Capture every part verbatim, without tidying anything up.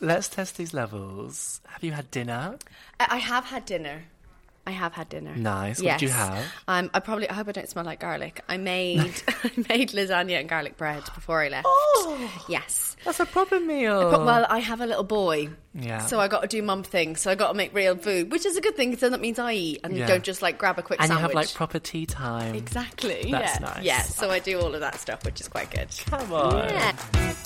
let's test these levels. Have you had dinner? I I have had dinner. I have had dinner. Nice. What yes. did you have? Um, I probably. I hope I don't smell like garlic. I made. I made lasagna and garlic bread before I left. Oh, yes. That's a proper meal. But, well, I have a little boy. Yeah. So I got to do mum things. So I got to make real food, which is a good thing because then that means I eat and Yeah. don't just like grab a quick and sandwich. you have like proper tea time. Exactly. That's yeah. nice. Yeah. So I do all of that stuff, which is quite good. Come on. Yeah.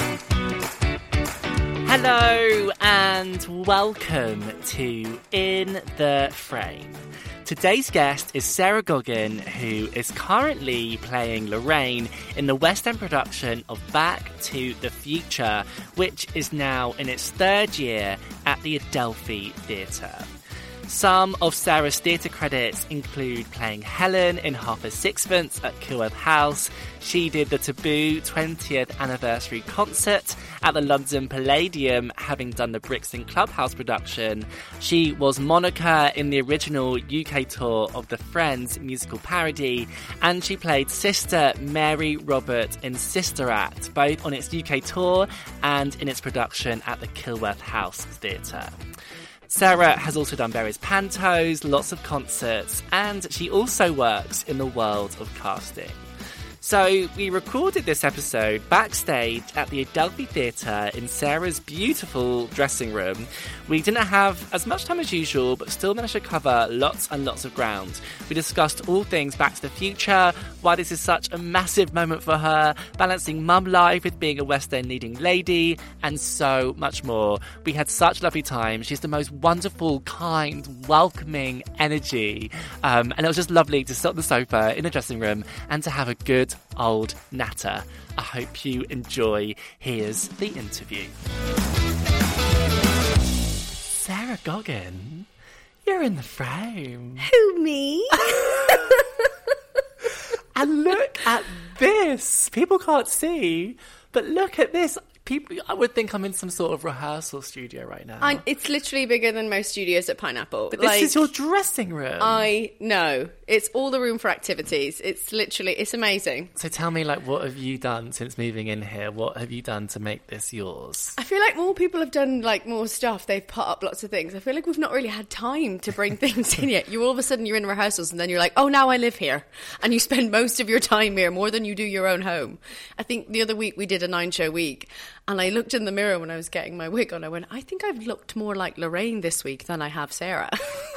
Hello and welcome to In the Frame. Today's guest is Sarah Goggin, who is currently playing Lorraine in the West End production of Back to the Future, which is now in its third year at the Adelphi Theatre. Some of Sarah's theatre credits include playing Helen in Half a Sixpence at Kilworth House. She did the Taboo twentieth anniversary concert at the London Palladium, having done the Brixton Clubhouse production. She was Monica in the original U K tour of the Friends musical parody, and she played Sister Mary Robert in Sister Act, both on its U K tour and in its production at the Kilworth House Theatre. Sarah has also done various pantos, lots of concerts, and she also works in the world of casting. So we recorded this episode backstage at the Adelphi Theatre in Sarah's beautiful dressing room. We didn't have as much time as usual, but still managed to cover lots and lots of ground. We discussed all things Back to the Future, why this is such a massive moment for her, balancing mum life with being a West End leading lady, and so much more. We had such a lovely time. She's the most wonderful, kind, welcoming energy. Um, and it was just lovely to sit on the sofa in the dressing room and to have a good old natter. I hope you enjoy. Here's the interview. Sarah Goggin, you're in the frame. Who, me? And look at this. People can't see, but look at this. People, I would think I'm in some sort of rehearsal studio right now. I, it's literally bigger than most studios at Pineapple. But this like, is your dressing room. I know. It's all the room for activities. It's literally, it's amazing. So tell me, like, what have you done since moving in here? What have you done to make this yours? I feel like more people have done, like, more stuff. They've put up lots of things. I feel like we've not really had time to bring things in yet. You all of a sudden, you're in rehearsals and then you're like, oh, now I live here. And you spend most of your time here, more than you do your own home. I think the other week we did a nine-show week. And I looked in the mirror when I was getting my wig on. I went, I think I've looked more like Lorraine this week than I have Sarah.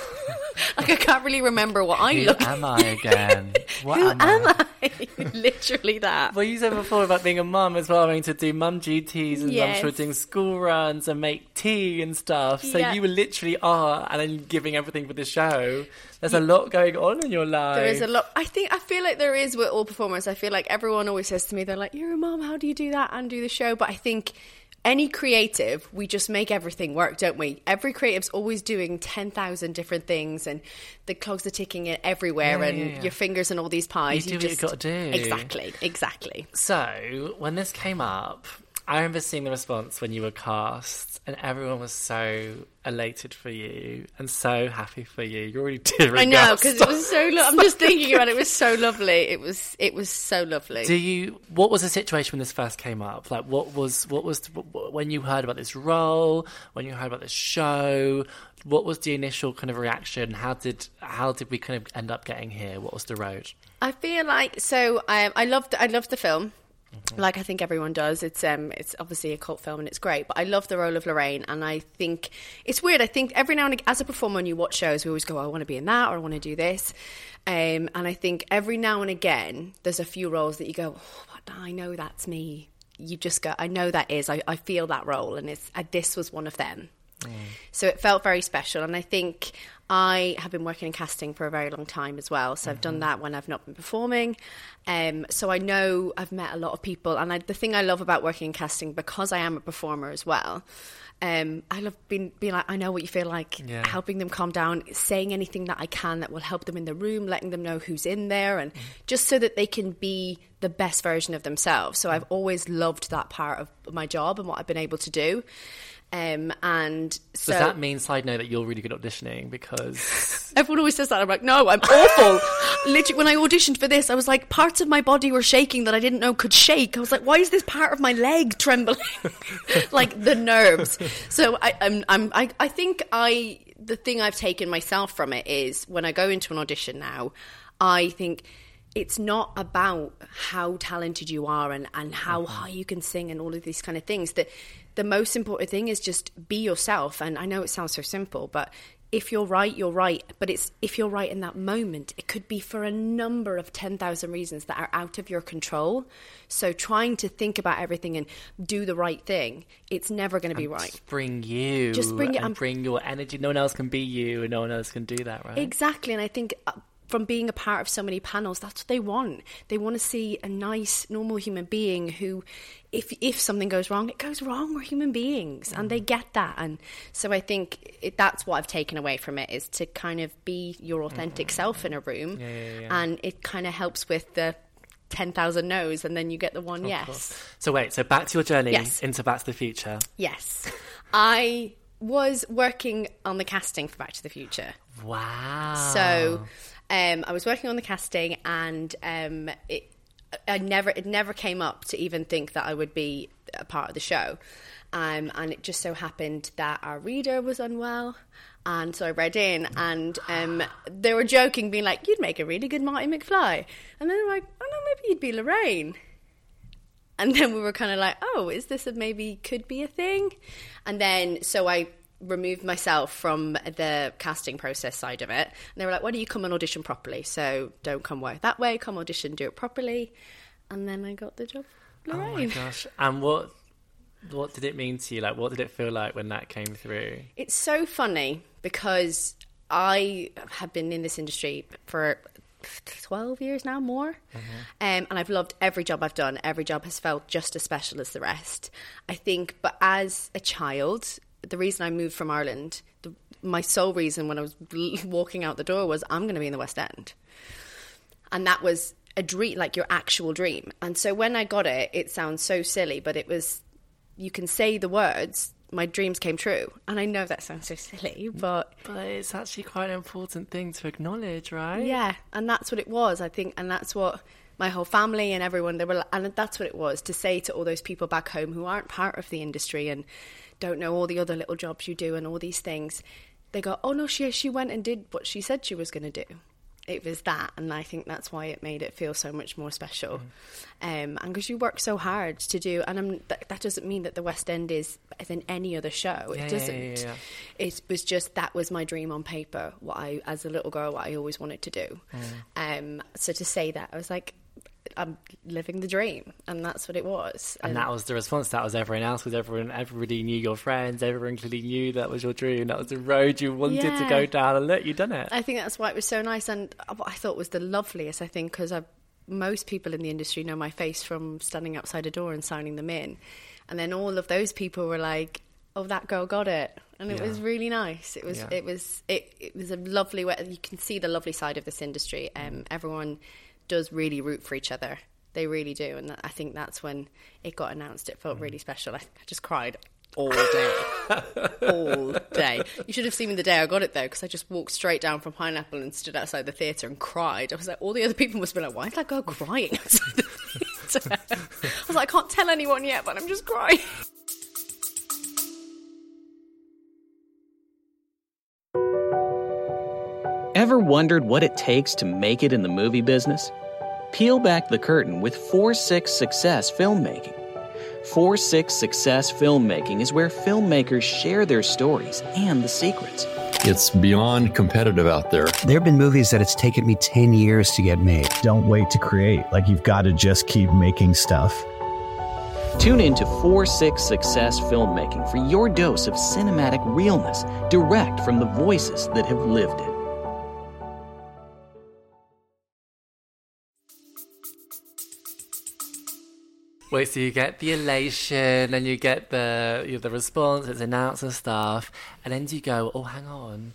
Like, I can't really remember what I Who look am I again? What Who am, am I? I? Literally that. Well, you said before about being a mum as well, having to do mum duties and Yes. I'm sure doing school runs and make tea and stuff. So Yeah. you literally are, and then giving everything for the show. There's a lot going on in your life. There is a lot. I think, I feel like there is with all performers. I feel like everyone always says to me, they're like, you're a mum, how do you do that and do the show? But I think any creative, we just make everything work, don't we? Every creative's always doing ten thousand different things and the clogs are ticking in everywhere Yeah, and yeah, yeah. your fingers in all these pies. You do what you've got to do. Exactly, exactly. So, when this came up, I remember seeing the response when you were cast, and everyone was so elated for you and so happy for you. You're already tearing I know, up. because it was so lo- I'm just thinking about it. It was so lovely. It was it was so lovely. Do you? What was the situation when this first came up? Like, what was what was when you heard about this role? When you heard about this show? What was the initial kind of reaction? How did how did we kind of end up getting here? What was the road? I feel like so. Um, I loved I loved the film. Mm-hmm. Like I think everyone does. It's um, it's obviously a cult film and it's great. But I love the role of Lorraine, and I think it's weird. I think every now and again, as a performer, when you watch shows, we always go, oh, "I want to be in that," or "I want to do this." Um, and I think every now and again, there's a few roles that you go, oh, but I know that's me. You just go, I know that is. I, I feel that role, and it's uh, this was one of them. Mm. So it felt very special, and I think I have been working in casting for a very long time as well. So mm-hmm. I've done that when I've not been performing. Um, so I know I've met a lot of people, and I, the thing I love about working in casting, because I am a performer as well, um, I love being, being like, I know what you feel like, yeah. helping them calm down, saying anything that I can that will help them in the room, letting them know who's in there, and mm. just so that they can be the best version of themselves. So I've always loved that part of my job and what I've been able to do. Um, and so does that mean, side note, that you're really good at auditioning? Because everyone always says that. I'm like, no, I'm awful. Literally, when I auditioned for this, I was like, parts of my body were shaking that I didn't know could shake. I was like, why is this part of my leg trembling? Like the nerves. So I, I'm, I'm, I, I think I, the thing I've taken myself from it is when I go into an audition now, I think it's not about how talented you are and, and how mm-hmm. high you can sing and all of these kind of things. That the most important thing is just be yourself. And I know it sounds so simple, but if you're right, you're right. But it's if you're right in that moment, it could be for a number of ten thousand reasons that are out of your control. So trying to think about everything and do the right thing, it's never going to be right. Just bring you. Just bring it. And and bring your energy. No one else can be you and no one else can do that, right? Exactly. And I think from being a part of so many panels, that's what they want. They want to see a nice, normal human being who, if if something goes wrong, it goes wrong. We're human beings, and they get that. And so I think it, that's what I've taken away from it, is to kind of be your authentic mm. self in a room. Yeah, yeah, yeah. And it kind of helps with the ten thousand no's, and then you get the one of yes. Course. So wait, so back to your journey yes. into Back to the Future. Yes. I was working on the casting for Back to the Future. Wow. So um, I was working on the casting, and um, it, I never, it never came up to even think that I would be a part of the show. Um, and it just so happened that our reader was unwell. And so I read in, and um, they were joking, being like, you'd make a really good Marty McFly. And then they were like, oh no, maybe you'd be Lorraine. And then we were kind of like, oh, is this a maybe could be a thing? And then, so I removed myself from the casting process side of it. And they were like, why don't you come and audition properly? So don't come work that way, come audition, do it properly. And then I got the job, Lorraine. Oh my gosh. And what, what did it mean to you? Like, what did it feel like when that came through? It's so funny because I have been in this industry for twelve years now, more. Mm-hmm. Um, and I've loved every job I've done. Every job has felt just as special as the rest, I think. But as a child, the reason I moved from Ireland, the, my sole reason when I was walking out the door was, I'm going to be in the West End. And that was a dream, like your actual dream. And so when I got it, it sounds so silly, but it was, you can say the words, my dreams came true. And I know that sounds so silly, but... But it's actually quite an important thing to acknowledge, right? Yeah, and that's what it was, I think. And that's what my whole family and everyone, they were, and that's what it was, to say to all those people back home who aren't part of the industry and don't know all the other little jobs you do and all these things. They go, oh no, she, she went and did what she said she was going to do. It was that, and I think that's why it made it feel so much more special. Mm. Um, and because you work so hard to do, and I'm, that, that doesn't mean that the West End is than any other show. It yeah, doesn't. Yeah, yeah, yeah. It was just, that was my dream on paper, what I, as a little girl, what I always wanted to do. Mm. Um, so to say that, I was like, I'm living the dream, and that's what it was. And, and that was the response. That was everyone else, because everyone, everybody knew your friends, everyone clearly knew that was your dream, that was the road you wanted yeah. to go down, and look, you've done it. I think that's why it was so nice, and what I thought was the loveliest, I think, because most people in the industry know my face from standing outside a door and signing them in, and then all of those people were like, oh, that girl got it. And it yeah. was really nice. It was, yeah. it was, it, it was a lovely way. You can see the lovely side of this industry. Um, mm. Everyone does really root for each other. They really do. And I think that's when it got announced. It felt mm. really special. I, I just cried all day. all day. You should have seen me the day I got it, though, because I just walked straight down from Pineapple and stood outside the theatre and cried. I was like, all the other people must have been like, why is that girl crying outside the theatre? I was like, I can't tell anyone yet, but I'm just crying. Ever wondered what it takes to make it in the movie business? Peel back the curtain with four six Success Filmmaking. four six Success Filmmaking is where filmmakers share their stories and the secrets. It's beyond competitive out there. There have been movies that it's taken me ten years to get made. Don't wait to create. Like, you've got to just keep making stuff. Tune in to four six Success Filmmaking for your dose of cinematic realness, direct from the voices that have lived it. Wait, so you get the elation and you get the you know, the response, it's announced and stuff, and then you go, oh, hang on,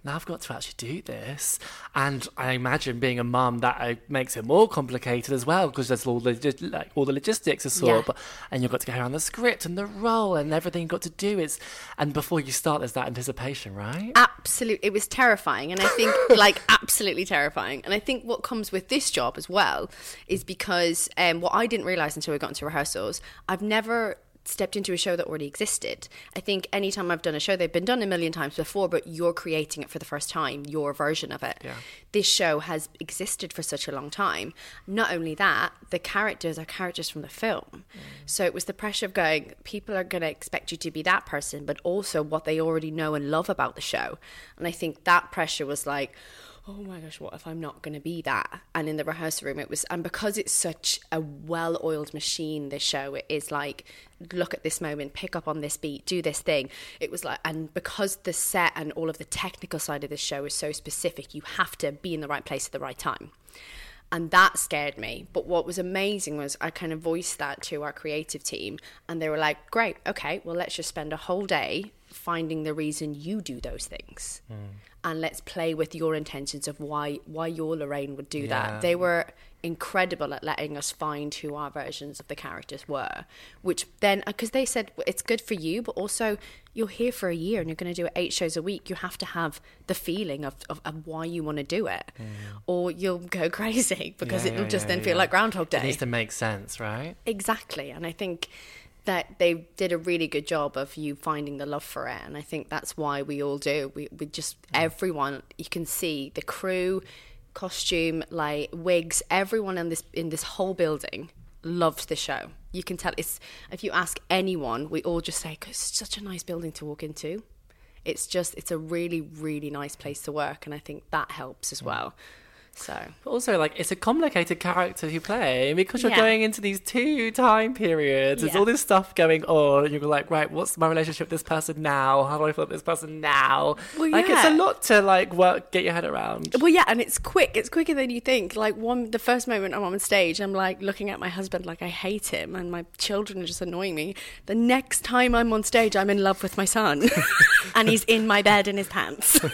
now I've got to actually do this. And I imagine being a mum, that uh, makes it more complicated as well, because there's all the like all the logistics of sort, Yeah. but, and you've got to go around the script and the role and everything you've got to do. Is and before you start, there's that anticipation, right? Absolutely, it was terrifying, and I think like absolutely terrifying. And I think what comes with this job as well is because um, what I didn't realize until we got into rehearsals, I've never stepped into a show that already existed. I think anytime I've done a show, they've been done a million times before, but you're creating it for the first time, your version of it. Yeah. This show has existed for such a long time. Not only that, the characters are characters from the film. Mm. So it was the pressure of going, people are going to expect you to be that person, but also what they already know and love about the show. And I think that pressure was like, oh my gosh, what if I'm not going to be that? And in the rehearsal room, it was, and because it's such a well-oiled machine, this show, it is like, look at this moment, pick up on this beat, do this thing. It was like, and because the set and all of the technical side of this show is so specific, you have to be in the right place at the right time. And that scared me. But what was amazing was I kind of voiced that to our creative team, and they were like, great, okay, well, let's just spend a whole day finding the reason you do those things. Mm. And let's play with your intentions of why why your Lorraine would do yeah. that. They were incredible at letting us find who our versions of the characters were, which then, because they said it's good for you, but also you're here for a year and you're going to do eight shows a week. You have to have the feeling of, of, of why you want to do it, mm. or you'll go crazy because yeah, it'll yeah, just yeah, then feel yeah. like Groundhog Day. It needs to make sense, right? Exactly. And I think that they did a really good job of you finding the love for it, and I think that's why we all do. We we just mm. everyone, you can see the crew, costume, like wigs, everyone in this in this whole building loves the show. You can tell. It's, if you ask anyone, we all just say, 'cause it's such a nice building to walk into. It's just, it's a really, really nice place to work, and I think that helps as well. So, but also, like, it's a complicated character you play because you're Yeah. going into these two time periods. There's Yeah. all this stuff going on, and you're like, right, what's my relationship with this person now? How do I feel with this person now? Well, like, it's yeah. a lot to like work, get your head around. Well, yeah, and it's quick. It's quicker than you think. Like one, the first moment I'm on stage, I'm like looking at my husband like I hate him, and my children are just annoying me. The next time I'm on stage, I'm in love with my son, and he's in my bed in his pants. So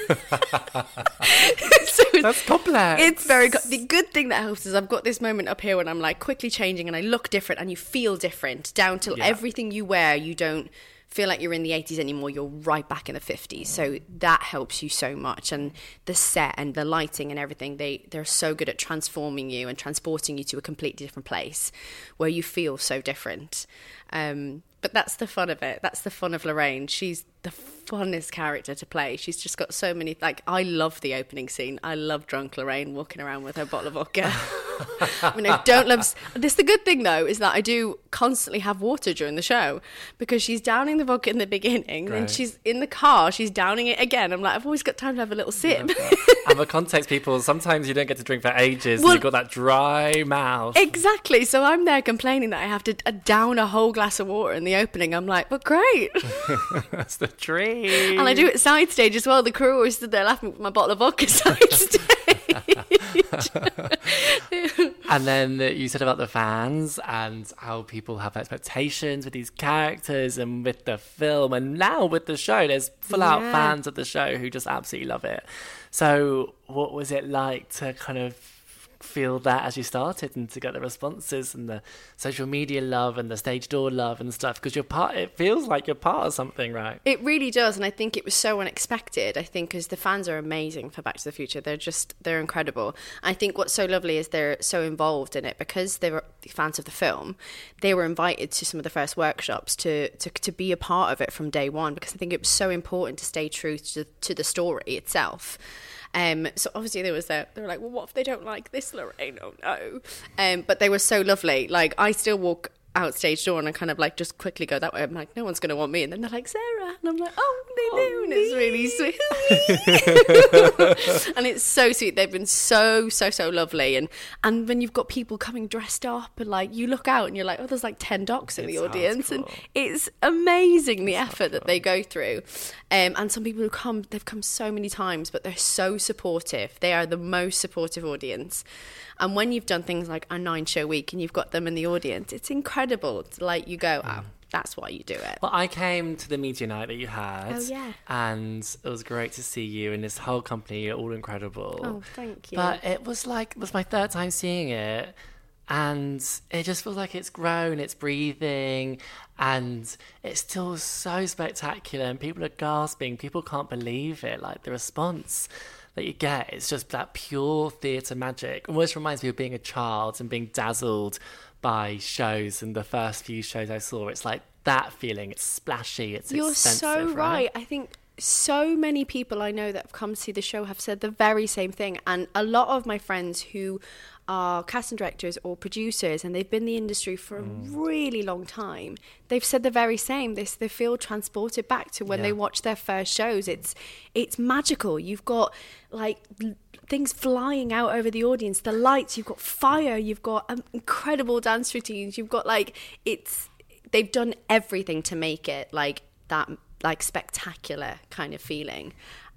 it's, That's complex. It's very co- the good thing that helps is I've got this moment up here when I'm like quickly changing and I look different and you feel different down to Yeah. everything you wear. You don't feel like you're in the eighties anymore. You're right back in the fifties. So that helps you so much. And the set and the lighting and everything, they they're so good at transforming you and transporting you to a completely different place where you feel so different. Um, but that's the fun of it. That's the fun of Lorraine. She's the funnest character to play. She's just got so many, like, I love the opening scene. I love drunk Lorraine walking around with her bottle of vodka. I mean, I don't love, this the good thing though, is that I do constantly have water during the show because she's downing the vodka in the beginning, Great. then she's in the car, she's downing it again. I'm like, I've always got time to have a little sip. And for context, people, sometimes you don't get to drink for ages Well, and you've got that dry mouth. Exactly. So I'm there complaining that I have to uh, down a whole glass of water in the opening. I'm like, but great. That's the dream. And I do it side stage as well. The crew always stood there laughing with my bottle of vodka side stage. And then you said about the fans and how people have expectations with these characters and with the film, and now with the show, there's full out Yeah. fans of the show who just absolutely love it. So what was it like to kind of feel that as you started and to get the responses and the social media love and the stage door love and stuff? Because you're part, it feels like you're part of something, right? It really does, and I think it was so unexpected. I think because the fans are amazing for Back to the Future. They're just, they're incredible. I think what's so lovely is they're so involved in it because they were fans of the film. They were invited to some of the first workshops to to, to be a part of it from day one, because I think it was so important to stay true to, to the story itself. Um, so obviously there was a, they were like, well, what if they don't like this, Lorraine? Oh no. Um, but they were so lovely. Like, I still walk out stage door and I kind of like just quickly go that way. I'm like, no one's going to want me. And then they're like, Sarah. And I'm like, oh, they Oh, do. And it's really sweet. And it's so sweet. They've been so, so, so lovely. And and when you've got people coming dressed up and like you look out and you're like, oh, there's like ten docs in It the sounds audience. cool. And it's amazing the effort that they go through. Um, and some people who come, they've come so many times, but they're so supportive. They are the most supportive audience. And when you've done things like a nine show week and you've got them in the audience, it's incredible. It's like you go, oh, that's why you do it. Well, I came to the media night that you had. Oh, yeah. And it was great to see you and this whole company. You're all incredible. Oh, thank you. But it was like, it was my third time seeing it. And it just feels like it's grown, it's breathing, and it's still so spectacular. And people are gasping. People can't believe it. Like, the response that you get, it's just that pure theatre magic. It almost reminds me of being a child and being dazzled by shows. And the first few shows I saw, it's like that feeling. It's splashy, it's You're expensive, so right. right. I think so many people I know that have come to see the show have said the very same thing. And a lot of my friends who are casting directors or producers, and they've been in the industry for a Mm. really long time, they've said the very same. They, they feel transported back to when Yeah. they watch their first shows. It's it's magical. You've got like l- things flying out over the audience, the lights, you've got fire, you've got um, incredible dance routines, you've got like, it's, they've done everything to make it like that, like spectacular kind of feeling.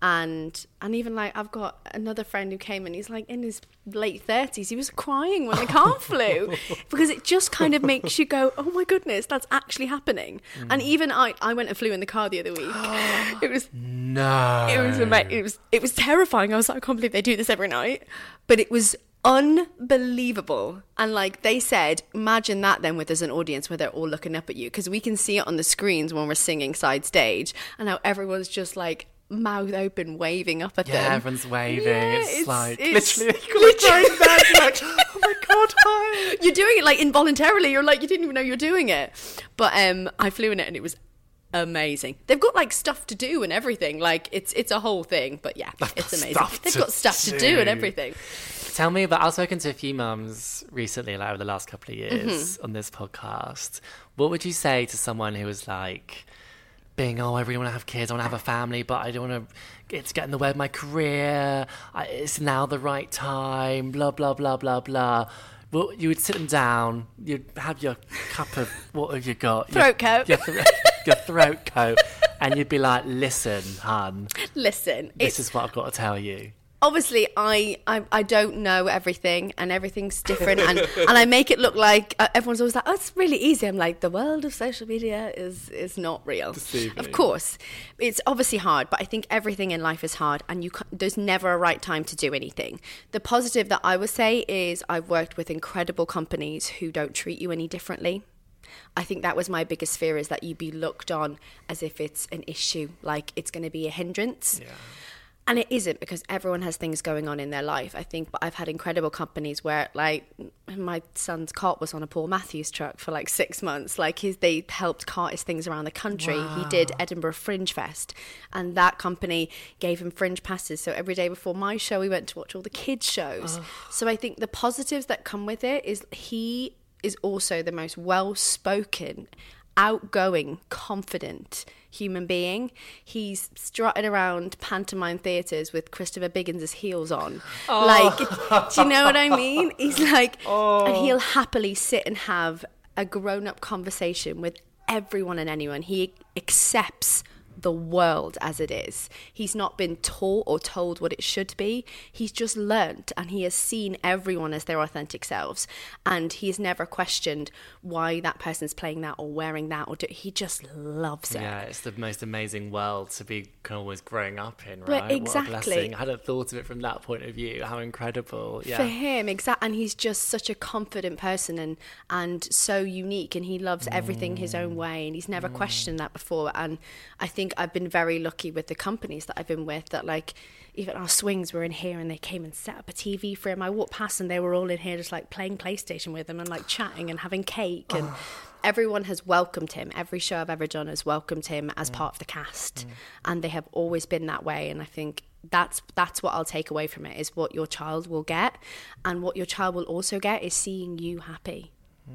And and even like, I've got another friend who came and he's like in his late thirties. He was crying when the car flew because it just kind of makes you go, oh my goodness, that's actually happening. Mm. And even I, I went and flew in the car the other week. It was No. it was ama- it was it was terrifying. I was like, I can't believe they do this every night. But it was unbelievable. And like they said, imagine that then with as an audience where they're all looking up at you, because we can see it on the screens when we're singing side stage, and how everyone's just like mouth open waving up at Yeah, them. everyone's waving. Yeah, it's, it's- like it's literally, literally- literally like, oh my god, hi. You're doing it like involuntarily. You're like, you didn't even know you're doing it. But um I flew in it and it was amazing. They've got like stuff to do and everything. Like it's it's a whole thing. But yeah, it's amazing. stuff They've to got stuff to do and do. everything. Tell me about, I've spoken to a few mums recently, like over the last couple of years Mm-hmm. on this podcast. What would you say to someone who was like, being, oh, I really want to have kids, I want to have a family, but I don't want to get to get in the way of my career. I, it's now the right time, blah, blah, blah, blah, blah. Well, you would sit them down, you'd have your cup of, what have you got? Throat your, coat. Your, thro- your throat coat. And you'd be like, listen, hun, Listen, this it's is what I've got to tell you. obviously I, I I don't know everything, and everything's different, and, and I make it look like uh, everyone's always like, oh, it's really easy. I'm like, the world of social media is is not real. Deceiving. Of course, it's obviously hard, but I think everything in life is hard, and you ca- there's never a right time to do anything. The positive that I would say is I've worked with incredible companies who don't treat you any differently. I think that was my biggest fear, is that you'd be looked on as if it's an issue, like it's going to be a hindrance. Yeah. And it isn't, because everyone has things going on in their life, I think. But I've had incredible companies where, like, my son's cart was on a Paul Matthews truck for like six months. Like, his, they helped cart his things around the country. Wow. He did Edinburgh Fringe Fest, and that company gave him fringe passes. So every day before my show, we went to watch all the kids' shows. Oh. So I think the positives that come with it is he is also the most well-spoken, outgoing, confident human being. He's strutting around pantomime theatres with Christopher Biggins's heels on. Oh. Like, do you know what I mean? He's like, oh. And he'll happily sit and have a grown-up conversation with everyone and anyone. He accepts the world as it is. He's not been taught or told what it should be. He's just learnt, and he has seen everyone as their authentic selves, and he's never questioned why that person's playing that or wearing that, or do, he just loves it. Yeah, it's the most amazing world to be kind of always growing up in, Well, right? exactly. What a blessing. I hadn't thought of it from that point of view. How incredible. Yeah. For him, exactly. And he's just such a confident person, and and so unique, and he loves everything his own way, and he's never questioned that before. And I think I've been very lucky with the companies that I've been with, that like even our swings were in here and they came and set up a T V for him. I walked past and they were all in here just like playing PlayStation with him and like chatting and having cake, and everyone has welcomed him. Every show I've ever done has welcomed him as part of the cast, and they have always been that way. And I think that's that's what I'll take away from it, is what your child will get, and what your child will also get is seeing you happy.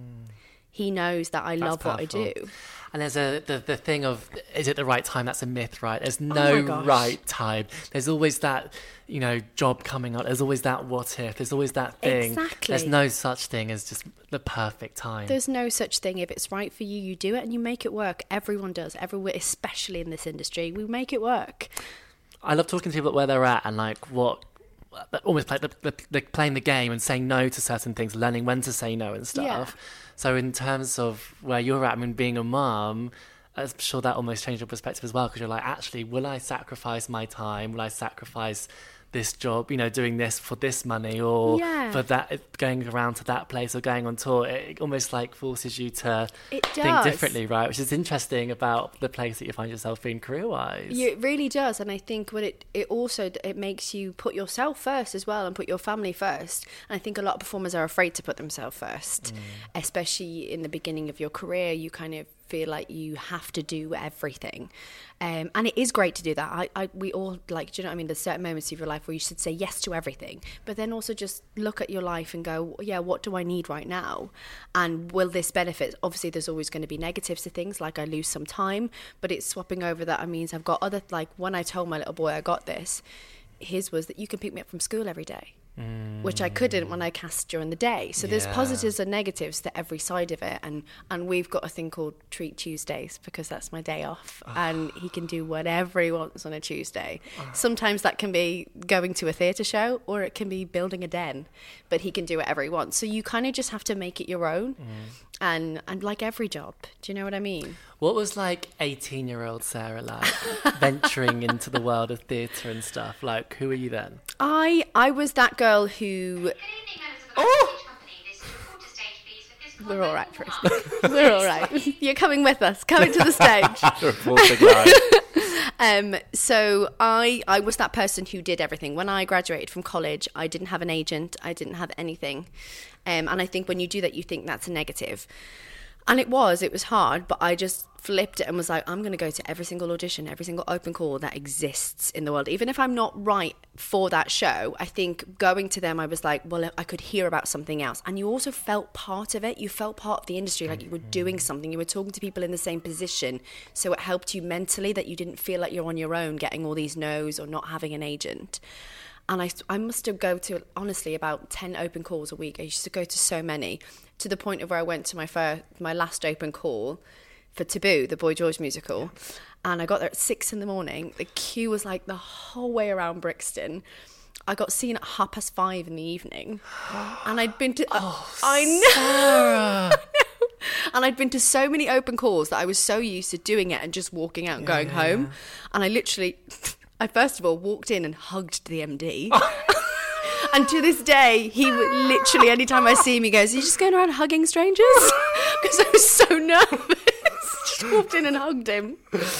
He knows that I That's love powerful. what I do. And there's a the, the thing of, is it the right time? That's a myth, right? There's Oh my no gosh. right time. There's always that, you know, job coming up. There's always that what if. There's always that thing. Exactly. There's no such thing as just the perfect time. There's no such thing. If it's right for you, you do it and you make it work. Everyone does. Everyone, especially in this industry, we make it work. I love talking to people about where they're at and like what almost like the, the, the playing the game and saying no to certain things, learning when to say no and stuff. Yeah. So in terms of where you're at, I mean, being a mum, I'm sure that almost changed your perspective as well, because you're like, actually, will I sacrifice my time? Will I sacrifice this job, you know, doing this for this money, or Yeah. for that, going around to that place or going on tour? It almost like forces you to It think does. differently, right? Which is interesting about the place that you find yourself in career-wise. Yeah, it really does, and I think what it it also it makes you put yourself first as well, and put your family first. And I think a lot of performers are afraid to put themselves first, especially in the beginning of your career. You kind of feel like you have to do everything, um, and it is great to do that. I, I we all like, do you know what I mean? There's certain moments of your life where you should say yes to everything, but then also just look at your life and go, yeah, what do I need right now, and will this benefit? Obviously, there's always going to be negatives to things, like I lose some time, but it's swapping over that. I mean, I've got other, like when I told my little boy I got this, his was that you can pick me up from school every day. Mm. Which I couldn't when I cast during the day. So there's Yeah. positives and negatives to every side of it, and and we've got a thing called Treat Tuesdays, because that's my day off, oh. and he can do whatever he wants on a Tuesday. Oh. Sometimes that can be going to a theatre show, or it can be building a den, but he can do whatever he wants. So you kind of just have to make it your own, mm. and and like every job, do you know what I mean? What was like eighteen year old Sarah like venturing into the world of theatre and stuff? Like, who were you then? I I was that girl who. Oh! We're all right, Chris. We're all right. You're coming with us. Coming to the stage. um. So I I was that person who did everything. When I graduated from college, I didn't have an agent. I didn't have anything. Um. And I think when you do that, you think that's a negative. And it was, it was hard, but I just flipped it and was like, I'm going to go to every single audition, every single open call that exists in the world. Even if I'm not right for that show, I think going to them, I was like, well, I could hear about something else. And you also felt part of it. You felt part of the industry, like you were doing something. You were talking to people in the same position. So it helped you mentally, that you didn't feel like you're on your own getting all these no's or not having an agent. And I, I must have go to, honestly, about ten open calls a week. I used to go to so many, to the point of where I went to my first, my last open call for Taboo, the Boy George musical. And I got there at six in the morning. The queue was like the whole way around Brixton. I got seen at half past five in the evening. And I'd been to... Oh, I know. Sarah. I know. And I'd been to so many open calls that I was so used to doing it and just walking out and yeah, going yeah, home. Yeah. And I literally... I first of all walked in and hugged the M D. And to this day, he would literally, anytime I see him, he goes, are you just going around hugging strangers? Because I was so nervous. Just walked in and hugged him.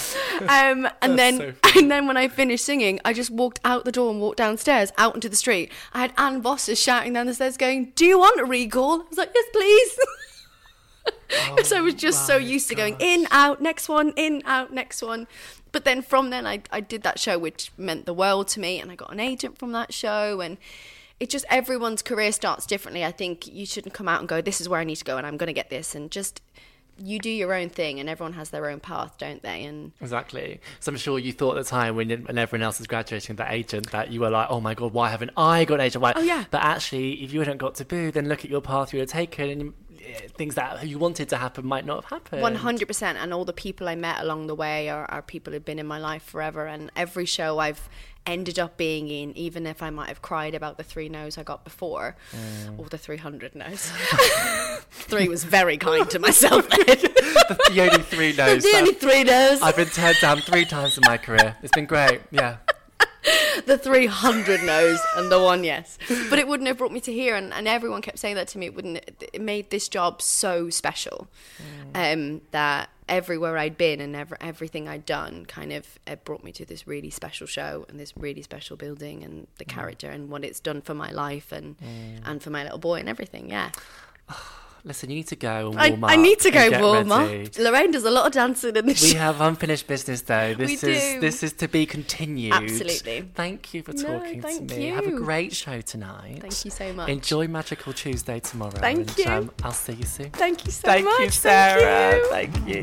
Um, and then so and then when I finished singing, I just walked out the door and walked downstairs, out into the street. I had Anne Vosser shouting down the stairs going, do you want a recall? I was like, yes, please. Because oh, I was just so used to going in, out, next one, in, out, next one. But then from then I, I did that show, which meant the world to me, and I got an agent from that show, and it just, everyone's career starts differently. I think you shouldn't come out and go, this is where I need to go and I'm going to get this, and just, you do your own thing, and everyone has their own path, don't they? And exactly. So I'm sure you thought at the time when, when everyone else was graduating, that agent, that you were like, oh my God, why haven't I got an agent? Why? Oh yeah. But actually, if you hadn't got Taboo, then look at your path you would have taken, and things that you wanted to happen might not have happened. one hundred percent. And all the people I met along the way are, are people who've been in my life forever, and every show I've ended up being in, even if I might have cried about the three no's I got before, mm. or the three hundred no's. Three was very kind to myself then. the, the only three no's. The only three no's. I've been turned down three times in my career. It's been great, yeah. The three hundred no's and the one yes. But it wouldn't have brought me to here, and, and everyone kept saying that to me. It wouldn't. It made this job so special, mm. um, that everywhere I'd been and ever, everything I'd done kind of it brought me to this really special show and this really special building, and the character mm. and what it's done for my life and mm. and for my little boy and everything. Yeah. Listen, you need to go and warm I, up. I need to go warm ready. up. Lorraine does a lot of dancing in this We show. have unfinished business, though. This we is do. this is to be continued. Absolutely. Thank you for talking no, thank to me. You. Have a great show tonight. Thank you so much. Enjoy Magical Tuesday tomorrow. Thank and, you. Um, I'll see you soon. Thank you so thank much. You, Sarah. Thank you.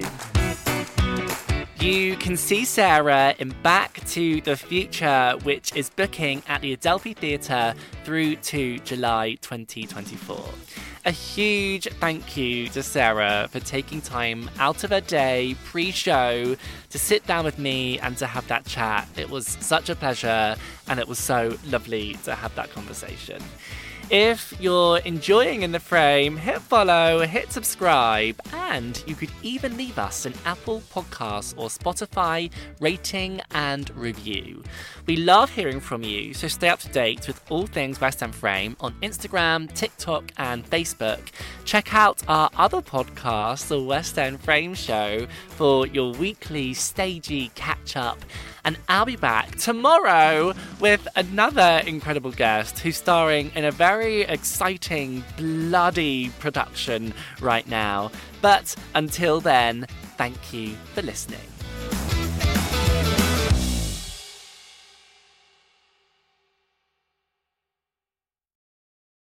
Thank you. You can see Sarah in Back to the Future, which is booking at the Adelphi Theatre through to July twenty twenty-four. a huge thank you to Sarah for taking time out of her day pre-show to sit down with me and to have that chat. It was such a pleasure, and it was so lovely to have that conversation. If you're enjoying In the Frame, hit follow, hit subscribe, and you could even leave us an Apple Podcast or Spotify rating and review. We love hearing from you, so stay up to date with all things West End Frame on Instagram, TikTok, and Facebook. Check out our other podcast, The West End Frame Show, for your weekly stagey catch-up. And I'll be back tomorrow with another incredible guest who's starring in a very exciting, bloody production right now. But until then, thank you for listening.